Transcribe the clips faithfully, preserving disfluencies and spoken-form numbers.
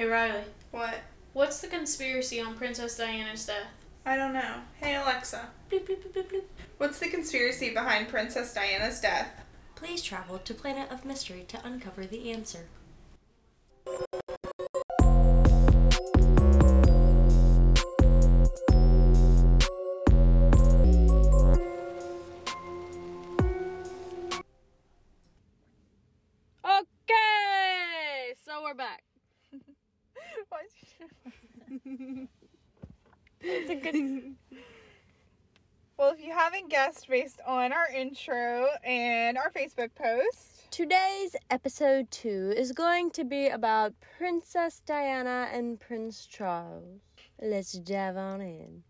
Hey, Riley. What? What's the conspiracy on Princess Diana's death? I don't know. Hey, Alexa. Bloop, bloop, bloop, bloop, bloop. What's the conspiracy behind Princess Diana's death? Please travel to Planet of Mystery to uncover the answer. Okay, so we're back. Why is It's a good... Well, if you haven't guessed based on our intro and our Facebook post, Today's episode two is going to be about Princess Diana and Prince Charles. Let's dive on in.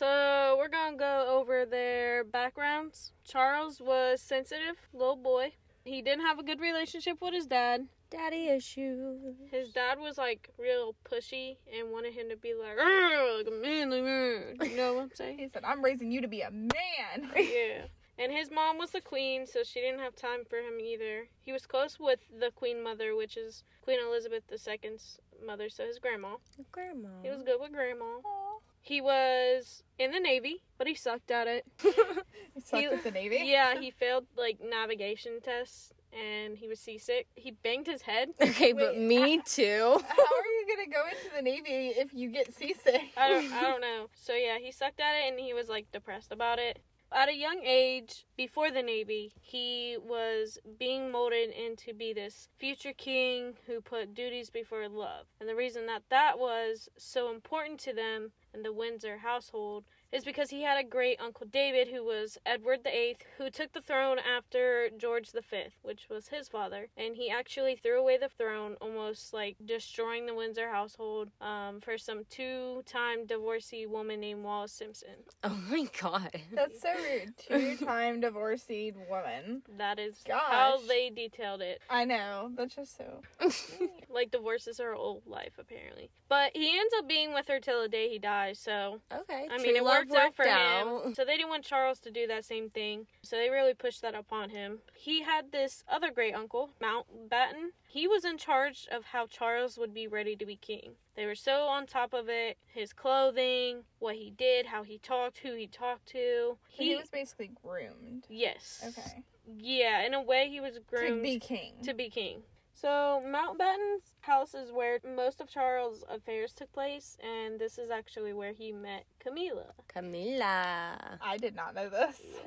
So we're gonna go over their backgrounds. Charles was sensitive, little boy. He didn't have a good relationship with his dad. Daddy issues. His dad was like real pushy and wanted him to be like, "Arr," like a manly man. You know what I'm saying? he said, I'm raising you to be a man. Yeah. And his mom was the queen, so she didn't have time for him either. He was close with the queen mother, which is Queen Elizabeth the Second's mother, so his grandma. Grandma. He was good with grandma. Aw. He was in the Navy, but he sucked at it. He sucked He- at the Navy? Yeah, he failed, like, navigation tests, and he was seasick. He banged his head. Okay, but Wait, me too. How are you going to go into the Navy if you get seasick? I don't, I don't know. So, yeah, he sucked at it, and he was, like, depressed about it. At a young age, before the Navy, he was being molded into be this future king who put duties before love. And the reason that that was so important to them in the Windsor household is because he had a great Uncle David who was Edward the Eighth, who took the throne after George the Fifth, which was his father. And he actually threw away the throne, almost like destroying the Windsor household um, for some two-time divorcee woman named Wallis Simpson. Oh my god. That's so rude. Two-time divorced woman. That is Gosh. how they detailed it. I know. That's just so... Like, divorces her whole life, apparently. But he ends up being with her till the day he dies, so... Okay. I true mean, it love worked out for out. him. So they didn't want Charles to do that same thing. So they really pushed that upon him. He had this other great uncle, Mountbatten. He was in charge of how Charles would be ready to be king. They were so on top of it. His clothing, what he did, how he talked, who he talked to. He, he was basically groomed. Yes. Okay. Yeah, in a way he was groomed To be king. to be king. So Mountbatten's house is where most of Charles' affairs took place, and this is actually where he met Camilla. Camilla. I did not know this. Yeah.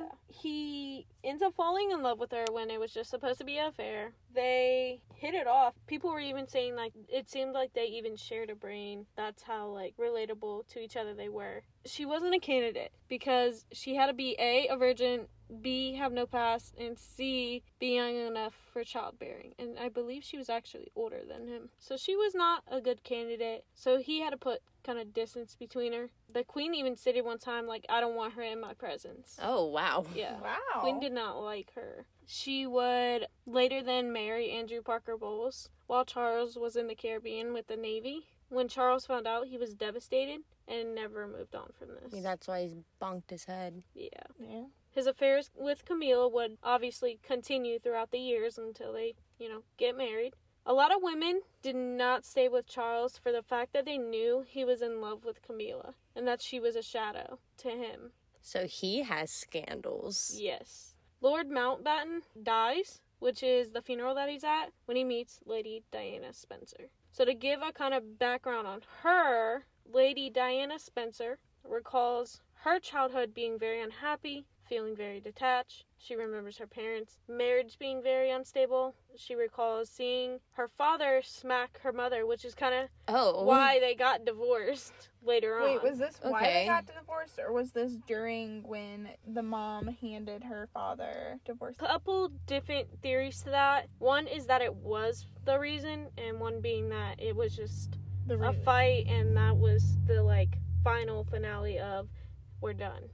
He ends up falling in love with her when it was just supposed to be an affair. They hit it off. People were even saying, like, it seemed like they even shared a brain. That's how, like, relatable to each other they were. She wasn't a candidate because she had to be A, a virgin, B, have no past, and C, be young enough for childbearing. And I believe she was actually older than him. So she was not a good candidate. So he had to put kind of distance between her. The queen even stated one time, like, I don't want her in my presence. Oh, wow. Yeah. Wow. Queen did not like her. She would later then marry Andrew Parker Bowles while Charles was in the Caribbean with the Navy. When Charles found out, he was devastated and never moved on from this. Maybe that's why he's bonked his head. Yeah. Yeah. His affairs with Camille would obviously continue throughout the years until they, you know, get married. A lot of women did not stay with Charles for the fact that they knew he was in love with Camilla and that she was a shadow to him. So he has scandals. Yes. Lord Mountbatten dies, which is the funeral that he's at, when he meets Lady Diana Spencer. So to give a kind of background on her, Lady Diana Spencer recalls her childhood being very unhappy, feeling very detached. She remembers her parents' marriage being very unstable. She recalls seeing her father smack her mother, which is kind of Oh. why they got divorced later Wait, on. was this why Okay. they got divorced, or was this during when the mom handed her father divorce? Couple different theories to that. One is that it was the reason, and one being that it was just The a reason. fight, and that was the, like, final finale of we're done.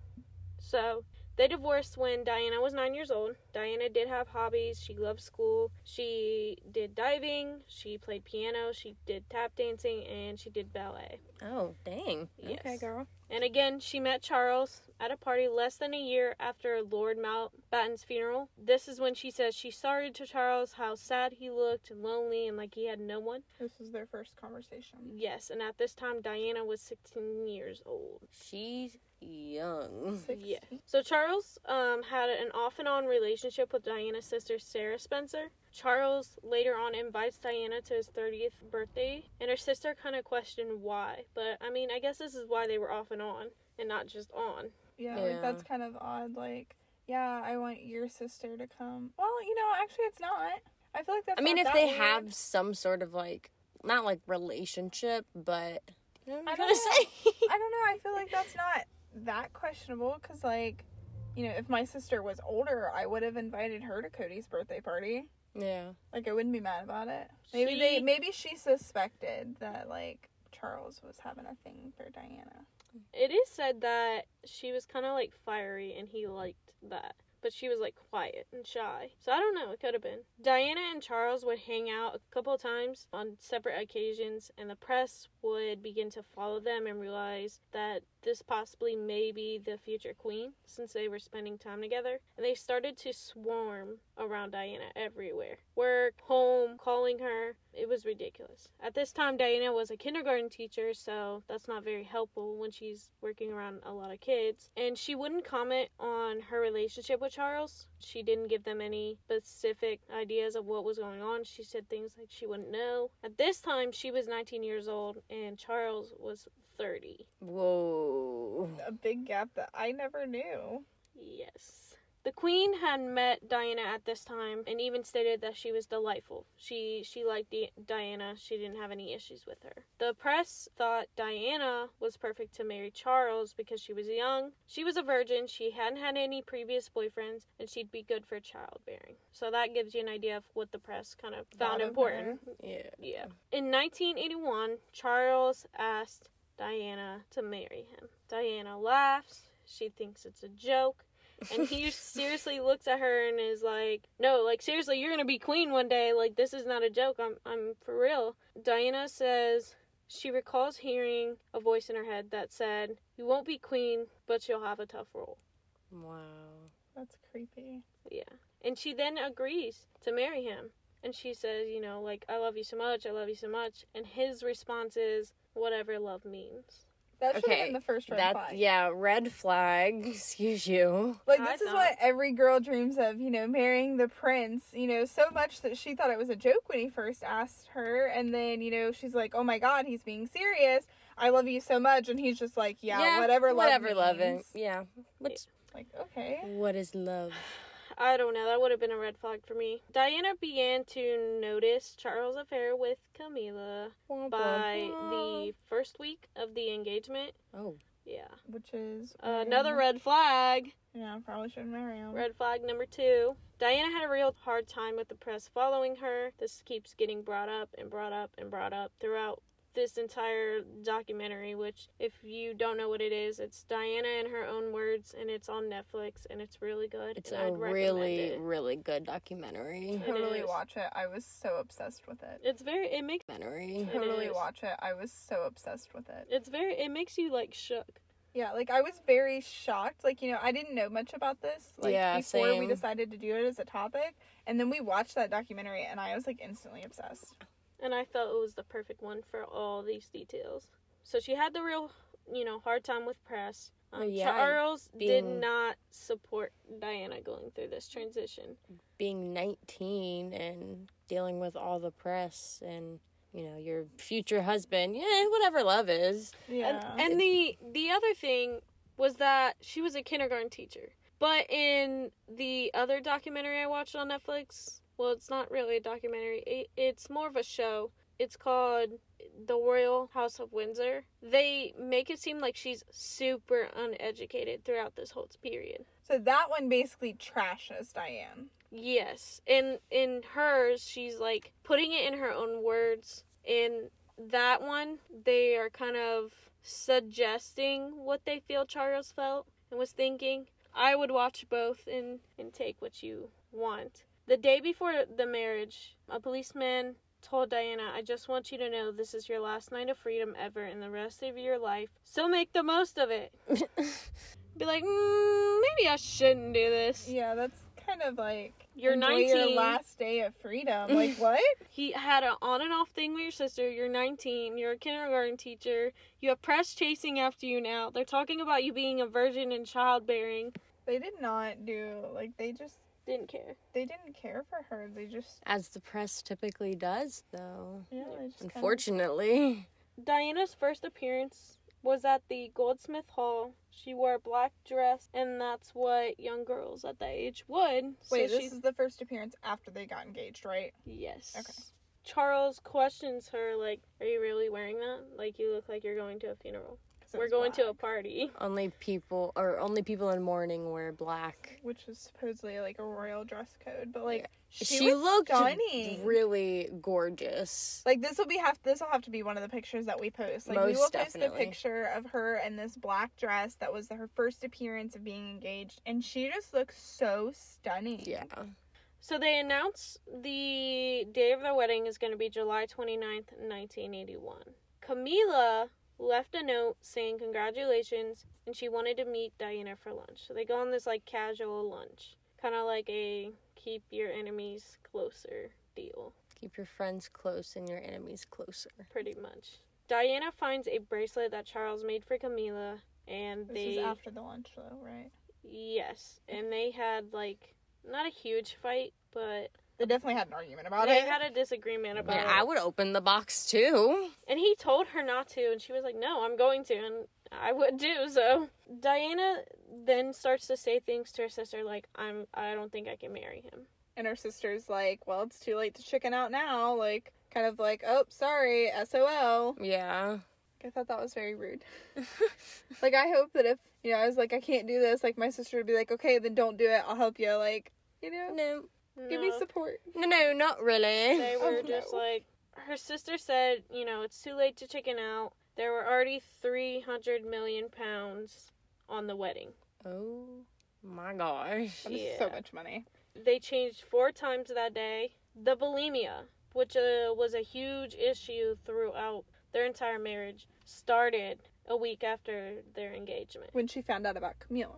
So they divorced when Diana was nine years old. Diana did have hobbies. She loved school. She did diving. She played piano. She did tap dancing, and she did ballet. Oh, dang. Yes. Okay, girl. And again, she met Charles at a party less than a year after Lord Mountbatten's funeral. This is when she says she's sorry to Charles, how sad he looked and lonely and like he had no one. This was their first conversation. Yes, and at this time, Diana was sixteen years old. She's young. Yeah. So Charles um, had an off and on relationship with Diana's sister, Sarah Spencer. Charles later on invites Diana to his thirtieth birthday, and her sister kind of questioned why. But, I mean, I guess this is why they were off and on, and not just on. Yeah, Yeah. like that's kind of odd. Like, yeah, I want your sister to come. Well, you know, actually, it's not. I feel like that's. I mean, not if that they weird. have some sort of, like, not, like, relationship, but... You know what I I'm don't trying to say? I don't know. I feel like that's not that questionable because, like, you know, if my sister was older, I would have invited her to Cody's birthday party. Yeah. Like, I wouldn't be mad about it. Maybe She- they, maybe she suspected that, like, Charles was having a thing for Diana. It is said that she was kind of, like, fiery, and he liked that. But she was, like, quiet and shy. So I don't know. It could have been. Diana and Charles would hang out a couple of times on separate occasions, and the press would begin to follow them and realize that this possibly may be the future queen, since they were spending time together. And they started to swarm around Diana everywhere. Work, home, calling her. It was ridiculous. At this time, Diana was a kindergarten teacher, so that's not very helpful when she's working around a lot of kids. And she wouldn't comment on her relationship with Charles. She didn't give them any specific ideas of what was going on. She said things like she wouldn't know. At this time, she was nineteen years old, and Charles was thirty. Whoa. A big gap that I never knew. Yes. The queen had met Diana at this time and even stated that she was delightful. She she liked Di- Diana. She didn't have any issues with her. The press thought Diana was perfect to marry Charles because she was young. She was a virgin. She hadn't had any previous boyfriends, and she'd be good for childbearing. So that gives you an idea of what the press kind of Thought found of important. Yeah. Yeah. In nineteen eighty-one, Charles asked Diana to marry him. Diana laughs. She thinks it's a joke. And he seriously looks at her and is like, no, like, seriously, you're going to be queen one day. Like, this is not a joke. I'm, I'm for real. Diana says she recalls hearing a voice in her head that said, you won't be queen, but you'll have a tough role. Wow. That's creepy. Yeah. And she then agrees to marry him. And she says, you know, like, I love you so much. I love you so much. And his response is, whatever love means. That should have Okay, been the first red That, flag. yeah, red flag. Excuse you. Like, I this is thought- what every girl dreams of, you know, marrying the prince, you know, so much that she thought it was a joke when he first asked her. And then, you know, she's like, oh my God, he's being serious. I love you so much. And he's just like, yeah, whatever love whatever means. love is. Yeah. What's, Like, okay. what is love? I don't know. That would have been a red flag for me. Diana began to notice Charles' affair with Camilla by the first week of the engagement. Oh. Yeah. Which is... Uh, another red flag. Yeah, probably shouldn't marry him. Red flag number two. Diana had a real hard time with the press following her. This keeps getting brought up and brought up and brought up throughout this entire documentary, which, if you don't know what it is, it's Diana in her own words, and it's on Netflix, and it's really good. It's and a I'd recommend really, it. really good documentary. It Totally is. watch it. I was so obsessed with it. It's very, it makes, Documentary. It Totally is. watch it. I was so obsessed with it. it's very, it makes you, like, shook. Yeah, like, I was very shocked. Like, you know, I didn't know much about this. Like, Yeah, before we same. decided to do it as a topic. And then we watched that documentary, and I was, like, instantly obsessed. And I felt it was the perfect one for all these details. So she had the real, you know, hard time with press. Um, Oh, yeah, Charles did being- not support Diana going through this transition. Being nineteen and dealing with all the press and, you know, your future husband. Yeah, whatever love is. Yeah. And, and the the other thing was that she was a kindergarten teacher. But in the other documentary I watched on Netflix, well, it's not really a documentary. It, it's more of a show. It's called The Royal House of Windsor. They make it seem like she's super uneducated throughout this whole period. so that one basically trashes Diane. Yes. And in hers, she's like putting it in her own words. In that one, they are kind of suggesting what they feel Charles felt and was thinking. I would watch both and, and take what you want. The day before the marriage, a policeman told Diana, I just want you to know this is your last night of freedom ever in the rest of your life, so make the most of it. Be like, mm, maybe I shouldn't do this. Yeah, that's kind of like, You're enjoy nineteen. your last day of freedom. Like, what? He had an on and off thing with your sister. You're nineteen. You're a kindergarten teacher. You have press chasing after you now. They're talking about you being a virgin and childbearing. They did not do, like, they just, Didn't care. they didn't care for her. They just, As the press typically does, though. yeah, they just kinda- Unfortunately. Diana's first appearance was at the Goldsmith Hall. She wore a black dress, and that's what young girls at that age would. Wait, so this she's is the first appearance after they got engaged, right? yes. Okay. Charles questions her, like, are you really wearing that? Like, you look like you're going to a funeral. 'Cause it We're was going to a black, party. Only people, or only people in mourning wear black. which is supposedly like a royal dress code, but like Yeah. she, She, was looked stunning. really gorgeous. Like this will be have this will have to be one of the pictures that we post. Like we Most will post definitely. a picture of her in this black dress that was her first appearance of being engaged, and she just looks so stunning. Yeah. So they announced the day of their wedding is going to be July twenty-ninth, nineteen eighty-one. Camila left a note saying congratulations, and she wanted to meet Diana for lunch. So they go on this, like, casual lunch. Kind of like a keep your enemies closer deal, Keep your friends close and your enemies closer. pretty much. Diana finds a bracelet that Charles made for Camila, and This they... is after the lunch though, right? Yes, and they had, like, not a huge fight, but They definitely had an argument about they it. had a disagreement about Yeah, it. I would open the box too. And he told her not to, and she was like, no, I'm going to, and I would do, so. Diana then starts to say things to her sister, like, I'm, I don't think I can marry him. And her sister's like, well, it's too late to chicken out now. Like, kind of like, oh, sorry, S O L. Yeah. I thought that was very rude. Like, I hope that if, you know, I was like, I can't do this, like, my sister would be like, okay, then don't do it. I'll help you. Like, you know, No. give me No. support. No, no, not really. They Oh, were no. just like, her sister said, you know, it's too late to chicken out. There were already three hundred million pounds on the wedding. Oh my gosh. That is Yeah. so much money. They changed four times that day. The bulimia, which uh, was a huge issue throughout their entire marriage, started a week after their engagement. When she found out about Camila.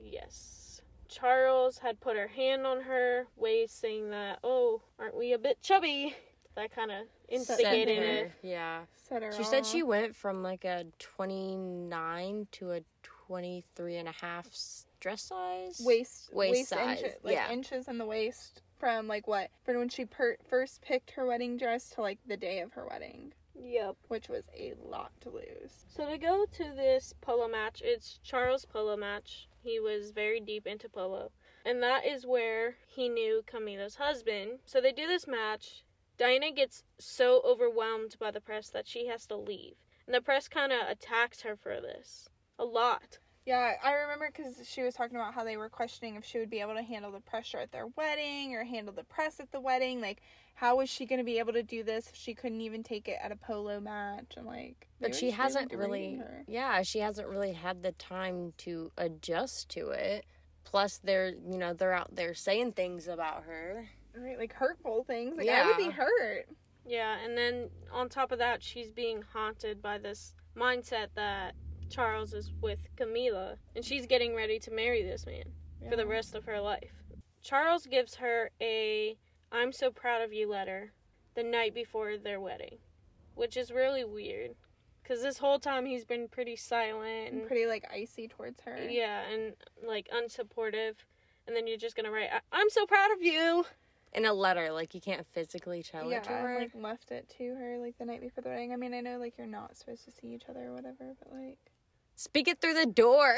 Yes. Charles had put her hand on her waist, saying that, oh, aren't we a bit chubby? That kind of instigated Set her. it. Yeah. Set her She said off. she went from like a twenty-nine to a twenty-three and a half s- dress size. waist Waist waist size, inches, like yeah. inches in the waist from like what from when she per- first picked her wedding dress to like the day of her wedding, Yep. which was a lot to lose. So to go to this polo match, it's Charles' polo match. He was very deep into polo. And that is where he knew Camila's husband. So they do this match. Diana gets so overwhelmed by the press that she has to leave. And the press kind of attacks her for this. A lot. Yeah, I remember because she was talking about how they were questioning if she would be able to handle the pressure at their wedding or handle the press at the wedding. Like, how was she going to be able to do this if she couldn't even take it at a polo match? And like, they But were she just hasn't derating really, her. yeah, she hasn't really had the time to adjust to it. Plus, they're, you know, they're out there saying things about her. Right, like hurtful things. Like, I would Yeah. be hurt. Yeah, and then on top of that, she's being haunted by this mindset that Charles is with Camila. And she's getting ready to marry this man for the Yeah. rest of her life. Charles gives her a I'm so proud of you letter the night before their wedding, which is really weird because this whole time he's been pretty silent And and pretty like icy towards her. yeah, and like unsupportive, and then you're just gonna write I- I'm so proud of you. In a letter, like, you can't physically tell Yeah, it to her. and, like left it to her like the night before the wedding. I mean, I know like you're not supposed to see each other or whatever, but like Speak it through the door.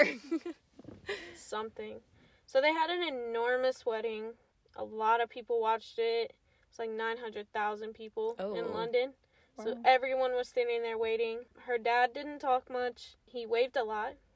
Something. So they had an enormous wedding. A lot of people watched it. It's like nine hundred thousand people Oh. in London. So Wow. everyone was standing there waiting. Her dad didn't talk much. He waved a lot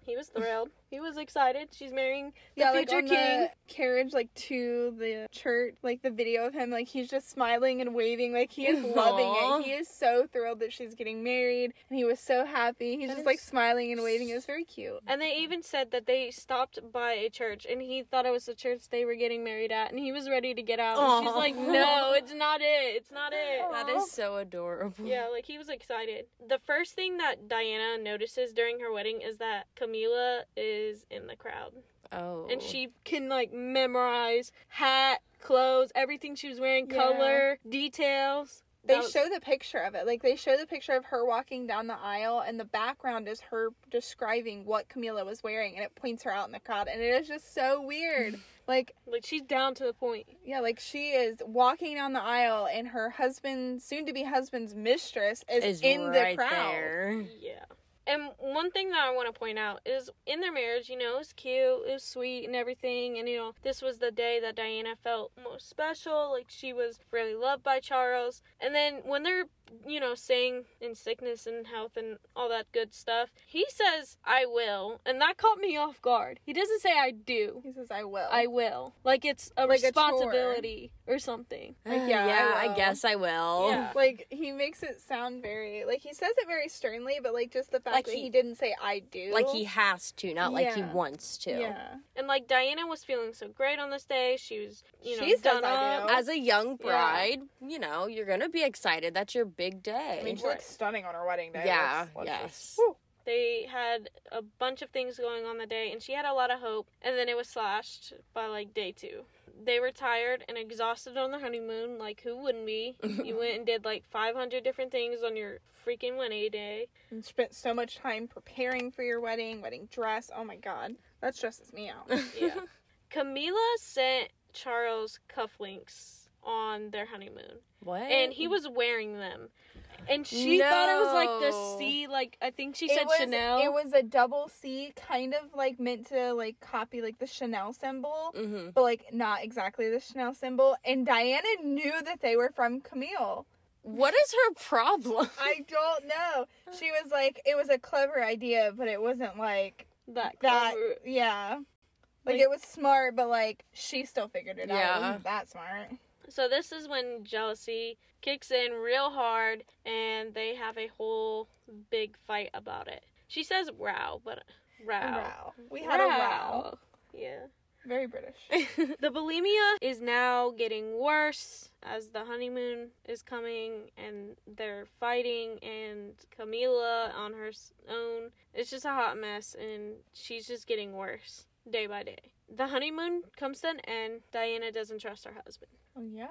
He was thrilled. He was excited. She's marrying the yeah, future like on king. the carriage, like to the church, like the video of him, like he's just smiling and waving, like he is loving Aw. it. He is so thrilled that she's getting married, and he was so happy. He's That just like is- smiling and waving. It was very cute. And they even said that they stopped by a church, and he thought it was the church they were getting married at, and he was ready to get out. And she's Aw. like, no, it's not it. It's not it. That is so adorable. Yeah, like he was excited. The first thing that Diana notices during her wedding is that Camila is in the crowd. Oh. And she can like memorize hat, clothes, everything she was wearing, Yeah. color, details. They That was- show the picture of it. Like, they show the picture of her walking down the aisle, and the background is her describing what Camila was wearing, and it points her out in the crowd, and it is just so weird. Like, like she's down to the point. yeah, like, she is walking down the aisle, and her husband, soon-to-be husband's mistress, is, is in right the crowd. there. Yeah. And one thing that I want to point out is in their marriage, you know, it was cute, it was sweet and everything. And, you know, this was the day that Diana felt most special. Like, she was really loved by Charles. And then when they're, you know, saying in sickness and health and all that good stuff, he says, I will. And that caught me off guard. He doesn't say I do. He says, I will. I will. Like, it's a Like a chore. responsibility or something. Like, yeah, I yeah, I, will. guess I will. Yeah. Like, he makes it sound very, like, he says it very sternly, but, like, just the fact Like that he- he, didn't say, I do. Like he has to, not like he Yeah. wants to. Yeah. And, like, Diana was feeling so great on this day. She was, you know, She says done I up. do. As a young bride, you know, you're gonna be excited. That's your big day. I mean, she Right. looks stunning on her wedding day. Yeah, Let's- let's yes. just- whew. They had a bunch of things going on the day, and she had a lot of hope, and then it was slashed by, like, day two. They were tired and exhausted on the honeymoon, like, who wouldn't be? You went and did, like, five hundred different things on your freaking wedding day. And spent so much time preparing for your wedding, wedding dress. Oh my god. That stresses me out. Yeah. Camila sent Charles cufflinks on their honeymoon, What? and he was wearing them. And she thought it was, like, the No. C, like, I think she said it was, Chanel. It was a double C, kind of like meant to like copy like the Chanel symbol, Mm-hmm. but like not exactly the Chanel symbol. And Diana knew that they were from Camille. What is her problem? I don't know. She was like, it was a clever idea, but it wasn't like that that. clever. Yeah. Like, Like- it was smart, but like she still figured it out. It Yeah. wasn't that smart. So this is when jealousy kicks in real hard, and they have a whole big fight about it. She says row, but row. Row. We had a row. Yeah. Very British. The bulimia is now getting worse as the honeymoon is coming, and they're fighting, and Camila on her s- own. It's just a hot mess, and she's just getting worse day by day. The honeymoon comes to an end. Diana doesn't trust her husband. Oh yeah.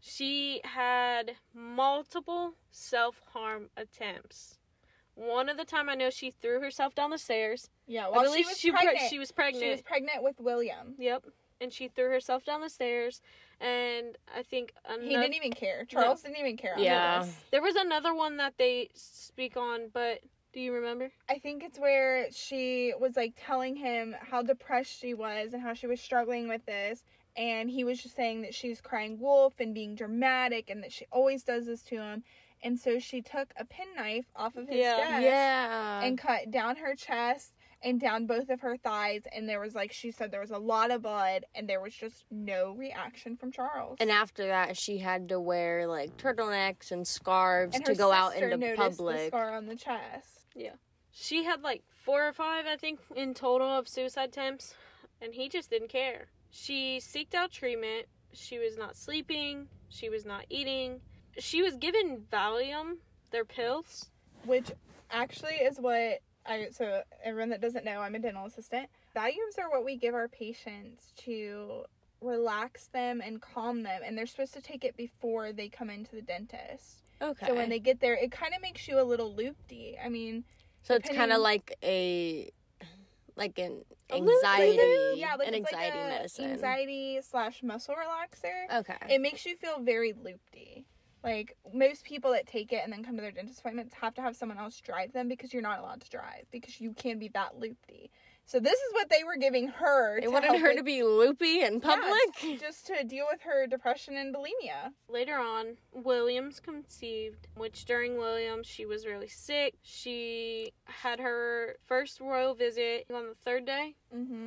She had multiple self-harm attempts. One of the time I know she threw herself down the stairs. Yeah. I Well, believe she was she, pre- pregnant. she was pregnant. She was pregnant with William. Yep. And she threw herself down the stairs, and I think another, He didn't even care. Charles didn't even care. Yeah. On this. there was another one that they speak on, but do you remember? I think it's where she was like telling him how depressed she was and how she was struggling with this. And he was just saying that she's crying wolf and being dramatic and that she always does this to him. And so she took a penknife off of his Yeah. desk Yeah. and cut down her chest and down both of her thighs. And there was, like she said, there was a lot of blood and there was just no reaction from Charles. And after that, she had to wear like turtlenecks and scarves And to her go out sister into noticed the public. scar on the chest. She had like four or five, I think, in total of suicide attempts, and he just didn't care. She seeked out treatment. She was not sleeping. She was not eating. She was given Valium, their pills. Which actually is what I, so everyone that doesn't know, I'm a dental assistant. Valiums are what we give our patients to relax them and calm them, and they're supposed to take it before they come into the dentist. Okay. So when they get there, it kind of makes you a little loopy. I mean, So it's kind of depending- like a, like an A little anxiety, bit, yeah, like an it's anxiety like a medicine. anxiety slash muscle relaxer. Okay. It makes you feel very loopy. Like, most people that take it and then come to their dentist appointments have to have someone else drive them because you're not allowed to drive because you can be that loopy. So this is what they were giving her. They to wanted help her with- to be loopy in public. Yeah, just to deal with her depression and bulimia. Later on, Williams conceived, which during Williams, she was really sick. She had her first royal visit on the third day. Mm-hmm.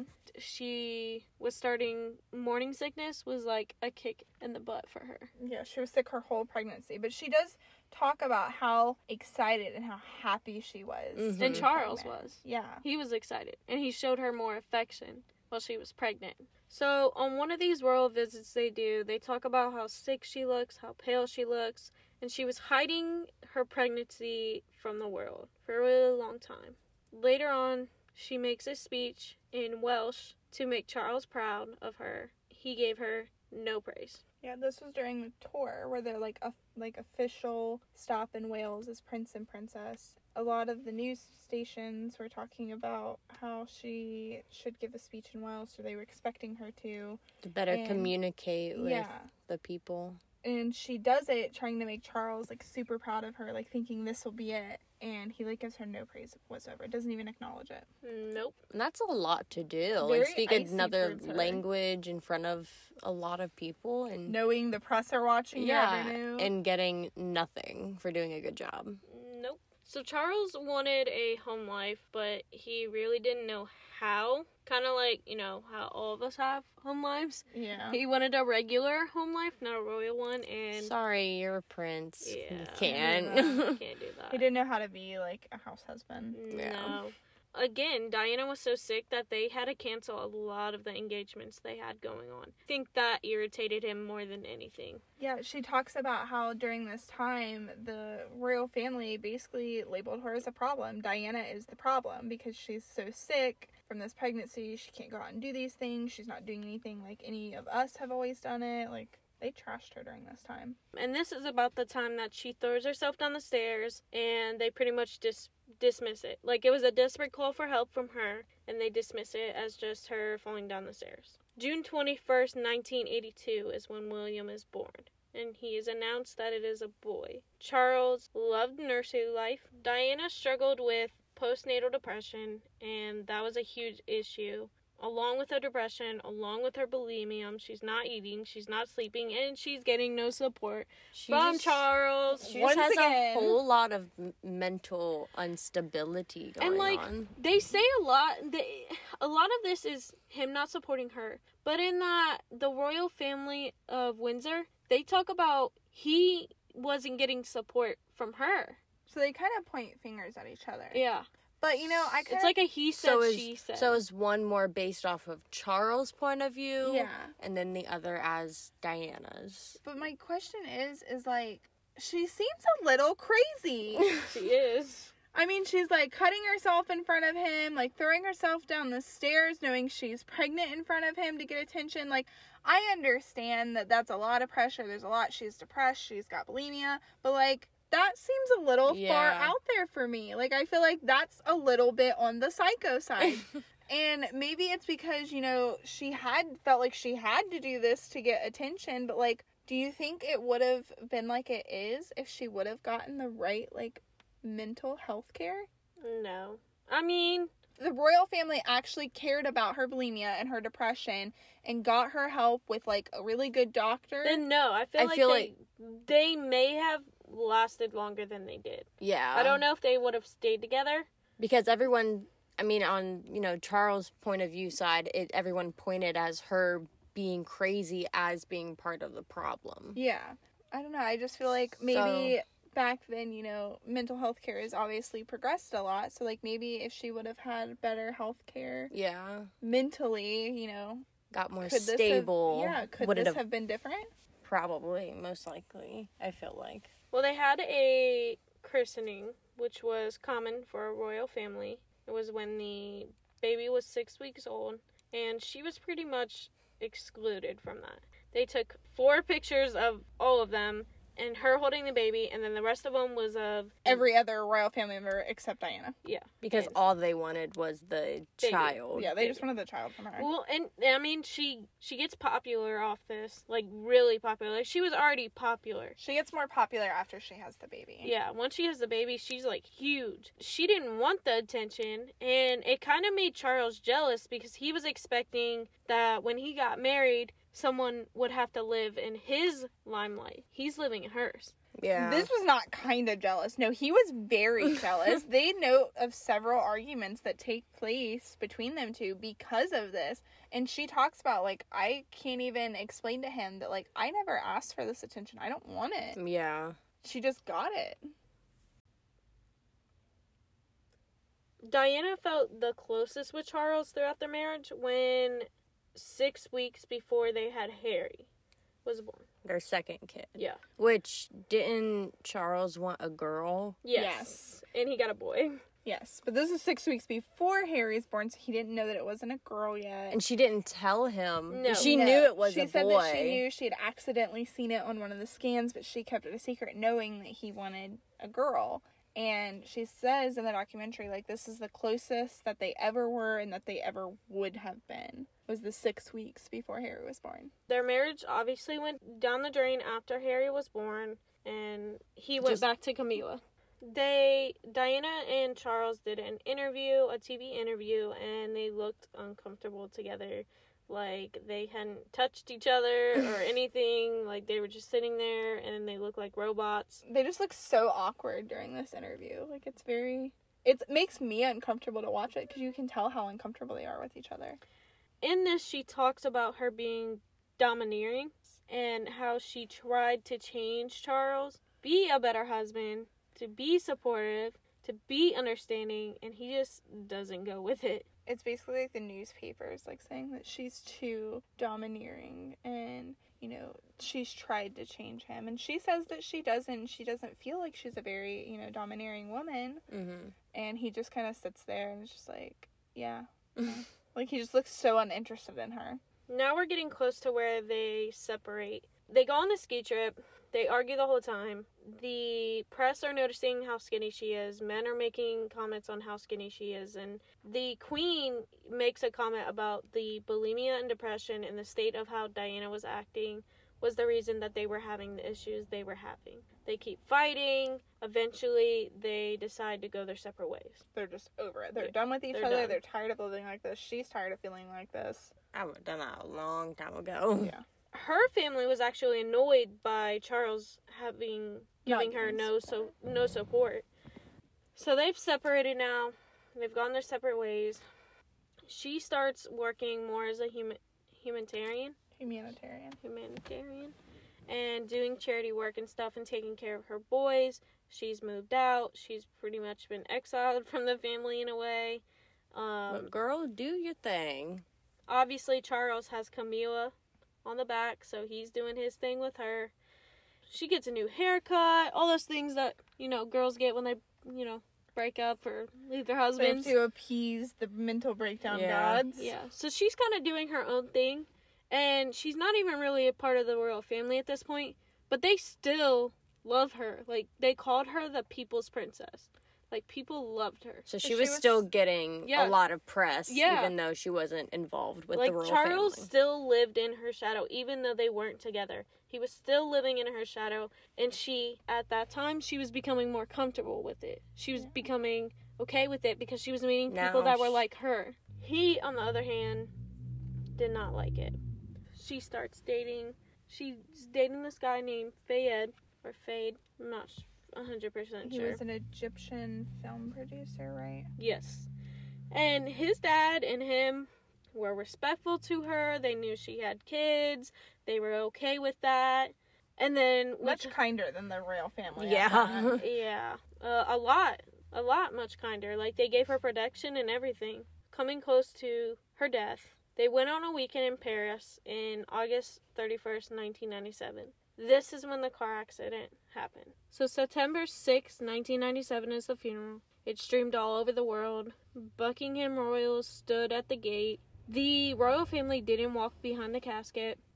She was starting morning sickness, was like a kick in the butt for her. Yeah, she was sick her whole pregnancy. But she does talk about how excited and how happy she was. Mhm. to And be Charles pregnant. was. Yeah. He was excited, and he showed her more affection while she was pregnant. So on one of these royal visits they do, they talk about how sick she looks, how pale she looks, and she was hiding her pregnancy from the world for a really long time. Later on, she makes a speech in Welsh to make Charles proud of her. He gave her no praise. Yeah, this was during the tour where they're like a like official stop in Wales as Prince and Princess. A lot of the news stations were talking about how she should give a speech in Welsh, so they were expecting her to. To better And- communicate with Yeah. the people. And she does it trying to make Charles like super proud of her, like thinking this will be it, and he like gives her no praise whatsoever. Doesn't even acknowledge it. Nope. And that's a lot to do. Very Like speak icy another towards her. language in front of a lot of people and Knowing the press are watching your yeah, every move. and getting nothing for doing a good job. Nope. So Charles wanted a home life, but he really didn't know how. Kind of like, you know, how all of us have home lives. yeah. He wanted a regular home life, not a royal one, and Sorry, you're a prince. You Yeah. can't. you can't do that. He didn't know how to be like a house husband. Yeah. No. Again, Diana was so sick that they had to cancel a lot of the engagements they had going on. I think that irritated him more than anything. Yeah, she talks about how during this time the royal family basically labeled her as a problem. Diana is the problem because she's so sick from this pregnancy. She can't go out and do these things. She's not doing anything like any of us have always done it. Like, they trashed her during this time. And this is about the time that she throws herself down the stairs and they pretty much dis- dismiss it. Like, it was a desperate call for help from her, and they dismiss it as just her falling down the stairs. June twenty-first, nineteen eighty-two is when William is born, and he is announced that it is a boy. Charles loved nursery life. Diana struggled with postnatal depression, and that was a huge issue. Along with her depression, along with her bulimia, she's not eating, she's not sleeping, and she's getting no support She from just- Charles. She Once just has again- a whole lot of m- mental instability going And, like, on. They say a lot. They, a lot of this is him not supporting her. But in that, the royal family of Windsor, they talk about he wasn't getting support from her. So they kind of point fingers at each other. Yeah. But, you know, I kind It's like a he said, So is she said. so is one more based off of Charles' point of view, Yeah. and then the other as Diana's. But my question is, is like, she seems a little crazy. she is. I mean, she's like cutting herself in front of him, like throwing herself down the stairs, knowing she's pregnant in front of him to get attention. Like, I understand that that's a lot of pressure. There's a lot. She's depressed. She's got bulimia. But, like, that seems a little far Yeah. out there for me. Like, I feel like that's a little bit on the psycho side. And maybe it's because, you know, she had felt like she had to do this to get attention. But, like, do you think it would have been like it is if she would have gotten the right, like, mental health care? No. I mean, The royal family actually cared about her bulimia and her depression and got her help with, like, a really good doctor. then no. I feel I like feel they, they may have lasted longer than they did. Yeah. I don't know if they would have stayed together. Because everyone, I mean, on, you know, Charles' point of view side, it everyone pointed as her being crazy as being part of the problem. Yeah. I don't know. I just feel like maybe back then, you know, mental health care has obviously progressed a lot. So, like, maybe if she would have had better health care Yeah. mentally, you know, Got more could this stable. have, yeah, could Would it this have have been different? probably, most likely, I feel like. Well, they had a christening, which was common for a royal family. It was when the baby was six weeks old, and she was pretty much excluded from that. They took four pictures of all of them and her holding the baby, and then the rest of them was of Every other royal family member except Diana. yeah, Because and, all they wanted was the Baby. child. Yeah, they just wanted the child from her. well, and I mean, she she gets popular off this, like really popular. Like, she was already popular. She gets more popular after she has the baby. Yeah, once she has the baby, she's like huge. She didn't want the attention, and it kind of made Charles jealous because he was expecting that when he got married, someone would have to live in his limelight. He's living in hers. Yeah. This was not kind of jealous. No, he was very jealous. They note of several arguments that take place between them two because of this. And she talks about, like, I can't even explain to him that, like, I never asked for this attention. I don't want it. Yeah. She just got it. Diana felt the closest with Charles throughout their marriage when six weeks before they had Harry was born. Their second kid. Yeah. Which, didn't Charles want a girl? Yes. Yes. And he got a boy. Yes, but this is six weeks before Harry's born, so he didn't know that it wasn't a girl yet. And she didn't tell him. No. She No. knew it was she a boy. She said that she knew she had accidentally seen it on one of the scans, but she kept it a secret, knowing that he wanted a girl. And she says in the documentary, like, this is the closest that they ever were and that they ever would have been, was the six weeks before Harry was born. Their marriage obviously went down the drain after Harry was born, and he went Just- back to Camilla. They, Diana and Charles did an interview, a T V interview, and they looked uncomfortable together. Like, they hadn't touched each other or anything. Like, they were just sitting there, and they looked like robots. They just look so awkward during this interview. Like, it's very... It makes me uncomfortable to watch it, because you can tell how uncomfortable they are with each other. In this, she talks about her being domineering and how she tried to change Charles, be a better husband, to be supportive, to be understanding, and he just doesn't go with it. It's basically like the newspapers, like, saying that she's too domineering and, you know, she's tried to change him. And she says that she doesn't. She doesn't feel like she's a very, you know, domineering woman. Mm-hmm. And he just kind of sits there and is just like, yeah. yeah. Like, he just looks so uninterested in her. Now we're getting close to where they separate. They go on the ski trip. They argue the whole time. The press are noticing how skinny she is. Men are making comments on how skinny she is. And the queen makes a comment about the bulimia and depression and the state of how Diana was acting was the reason that they were having the issues they were having. They keep fighting. Eventually, they decide to go their separate ways. They're just over it. They're Yeah, done with each they're other. done. They're tired of living like this. She's tired of feeling like this. I would have done that a long time ago. Yeah. Her family was actually annoyed by Charles having giving Not her giving no so no support. So they've separated now. They've gone their separate ways. She starts working more as a human humanitarian, Humanitarian. humanitarian, and doing charity work and stuff and taking care of her boys. She's moved out. She's pretty much been exiled from the family in a way. Um, But girl, do your thing. obviously, Charles has Camilla on the back, so he's doing his thing with her. She gets a new haircut, all those things that, you know, girls get when they, you know, break up or leave their They have husbands. to appease the mental breakdown Yeah. gods. Yeah, so she's kind of doing her own thing, and she's not even really a part of the royal family at this point, but they still love her. Like, they called her the people's princess. Like, people loved her. So she she was was- still getting Yeah. a lot of press, Yeah. even though she wasn't involved with Like, the royal Charles family. still lived in her shadow, even though they weren't together. He was still living in her shadow, and she, at that time, she was becoming more comfortable with it. She was Yeah. becoming okay with it because she was meeting Now people that were sh- like her. He, on the other hand, did not like it. She starts dating, she's dating this guy named Fayed, or Fade, I'm not one hundred percent He sure. was an Egyptian film producer, right? Yes. And his dad and him were respectful to her. They knew she had kids. They were okay with that. And then... Much which- kinder than the royal family. at Yeah. that. yeah. Uh, a lot. A lot much kinder. Like, they gave her protection and everything. Coming close to her death, they went on a weekend in Paris in August thirty-first, nineteen ninety-seven. This is when the car accident happened. So September sixth, nineteen ninety-seven is the funeral. It streamed all over the world. Buckingham royals stood at the gate. The royal family didn't walk behind the casket,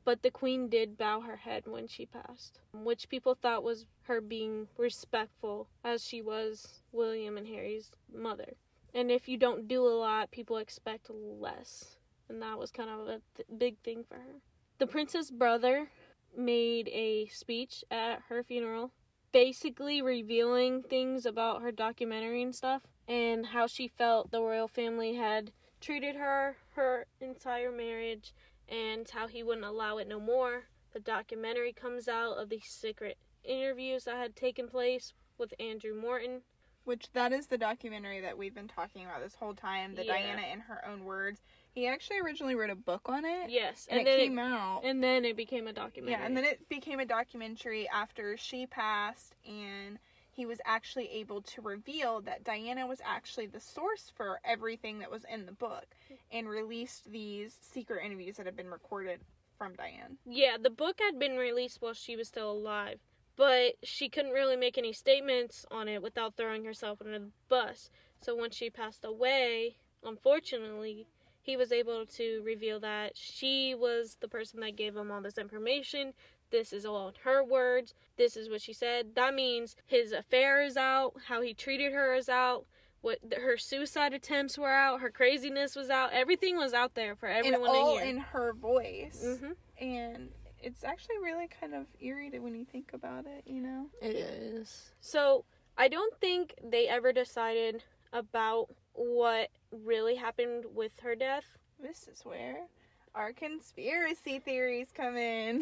but the queen did bow her head when she passed, which people thought was her being respectful, as she was William and Harry's mother. And if you don't do a lot, people expect less. And that was kind of a th- big thing for her. The prince's brother made a speech at her funeral, basically revealing things about her documentary and stuff, and how she felt the royal family had treated her, her entire marriage, and how he wouldn't allow it no more. The documentary comes out of these secret interviews that had taken place with Andrew Morton. Which, that is the documentary that we've been talking about this whole time, the Yeah. Diana in her own words. He actually originally wrote a book on it. Yes, And, and, it then came it, out. and then it became a documentary. Yeah, and then it became a documentary after she passed, and he was actually able to reveal that Diana was actually the source for everything that was in the book, and released these secret interviews that had been recorded from Diane. Yeah, the book had been released while she was still alive, but she couldn't really make any statements on it without throwing herself under the bus. So when she passed away, unfortunately, he was able to reveal that she was the person that gave him all this information. This is all in her words. This is what she said. That means his affair is out, how he treated her is out, what her suicide attempts were out, her craziness was out. Everything was out there for everyone and all to hear. in her voice. Mm-hmm. And it's actually really kind of eerie to when you think about it, you know? It is. So, I don't think they ever decided about what really happened with her death. This is where our conspiracy theories come in.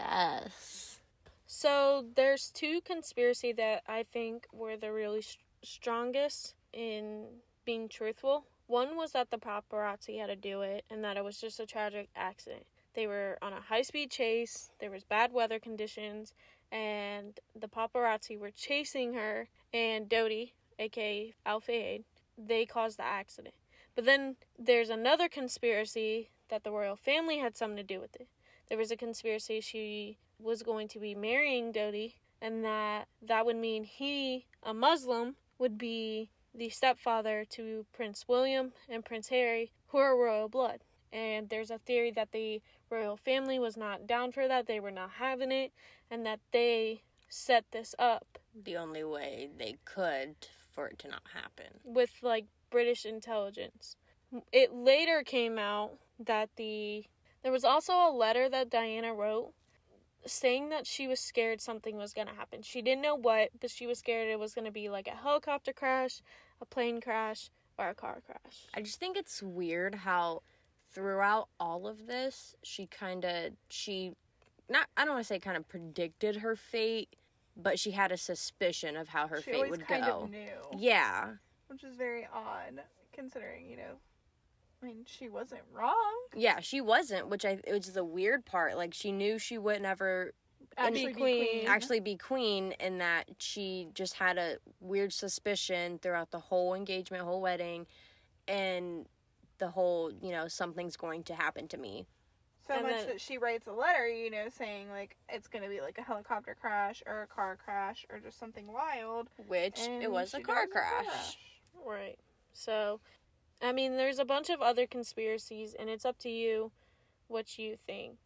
Yes. So, there's two conspiracy that I think were the really st- strongest in being truthful. One was that the paparazzi had to do it and that it was just a tragic accident. They were on a high-speed chase, there was bad weather conditions, and the paparazzi were chasing her and Dodi, aka Al-Fayed. They caused the accident. But then there's another conspiracy that the royal family had something to do with it. There was a conspiracy she was going to be marrying Dodi, and that that would mean he, a Muslim, would be the stepfather to Prince William and Prince Harry, who are royal blood. And there's a theory that the royal family was not down for that, they were not having it, and that they set this up The only way they could for it to not happen. with, like, British intelligence. It later came out that the... There was also a letter that Diana wrote saying that she was scared something was going to happen. She didn't know what, but she was scared it was going to be like a helicopter crash, a plane crash, or a car crash. I just think it's weird how throughout all of this, she kind of, she, not, I don't want to say kind of predicted her fate, but she had a suspicion of how her She fate always would kind go. of knew. Yeah. Which is very odd, considering, you know, I mean, she wasn't wrong. Yeah, she wasn't, which I, which is the weird part. Like, she knew she would never Actually be be queen. queen. actually be queen, and that she just had a weird suspicion throughout the whole engagement, whole wedding, and the whole, you know, something's going to happen to me. So And much then- that she writes a letter, you know, saying, like, it's going to be, like, a helicopter crash or a car crash or just something wild. Which, And it was a she car does crash. Right. So, I mean, there's a bunch of other conspiracies, and it's up to you what you think.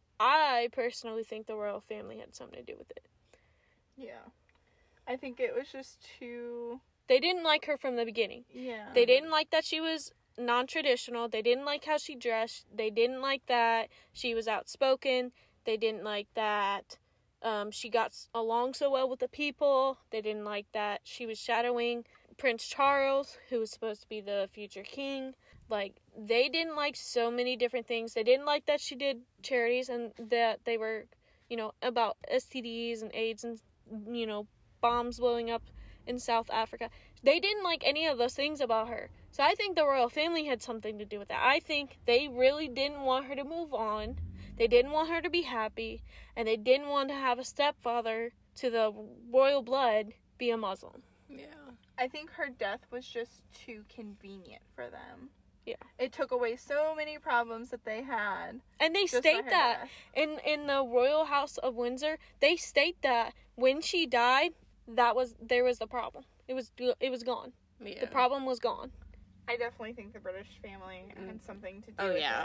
I personally think the royal family had something to do with it. Yeah. I think it was just too, They didn't like her from the beginning. yeah. They didn't like that she was non-traditional. They didn't like how she dressed. They didn't like that she was outspoken. They didn't like that um, she got s- along so well with the people. They didn't like that she was shadowing Prince Charles, who was supposed to be the future king. Like, they didn't like so many different things. They didn't like that she did charities and that they were, you know, about S T Ds and AIDS and, you know, bombs blowing up in South Africa. They didn't like any of those things about her. So I think the royal family had something to do with that. I think they really didn't want her to move on. They didn't want her to be happy. And they didn't want to have a stepfather to the royal blood be a Muslim. Yeah. I think her death was just too convenient for them. Yeah. It took away so many problems that they had. And they just by state her that death. in in the Royal House of Windsor, they state that when she died, that was there was the problem. It was it was gone. Yeah. The problem was gone. I definitely think the British family had something to do Oh, with yeah. this.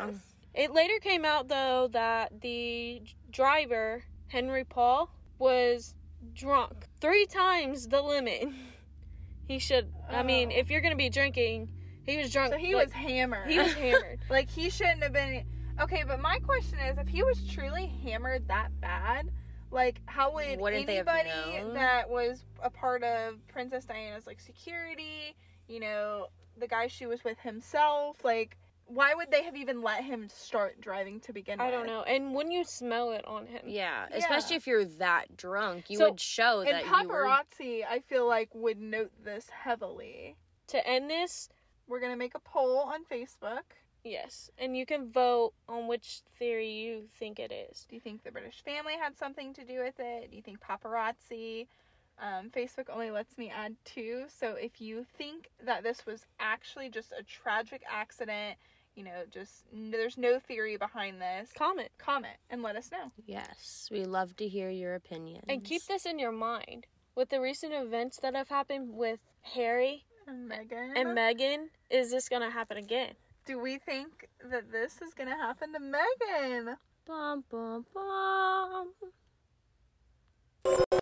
It later came out, though, that the driver, Henry Paul, was drunk. Three times the limit. He should, I mean, Oh. if you're going to be drinking, he was drunk. So he like, was hammered. He was hammered. Like, he shouldn't have been. Okay, but my question is, if he was truly hammered that bad, like, how would Wouldn't they have anybody known? that was a part of Princess Diana's, like, security, you know, the guy she was with himself, like, why would they have even let him start driving to begin with? I don't know. And when you smell it on him. Yeah, Yeah. especially if you're that drunk, you So- would show And that you were. paparazzi, I feel like, would note this heavily. To end this, We're going to make a poll on Facebook. yes. And you can vote on which theory you think it is. Do you think the British family had something to do with it? Do you think paparazzi? Um, Facebook only lets me add two. So if you think that this was actually just a tragic accident, you know, just there's no theory behind this, Comment. comment and let us know. Yes, we love to hear your opinions. And keep this in your mind. With the recent events that have happened with Harry And Megan, and Meghan, is this going to happen again? do we think that this is going to happen to Megan? Bum, bum, bum.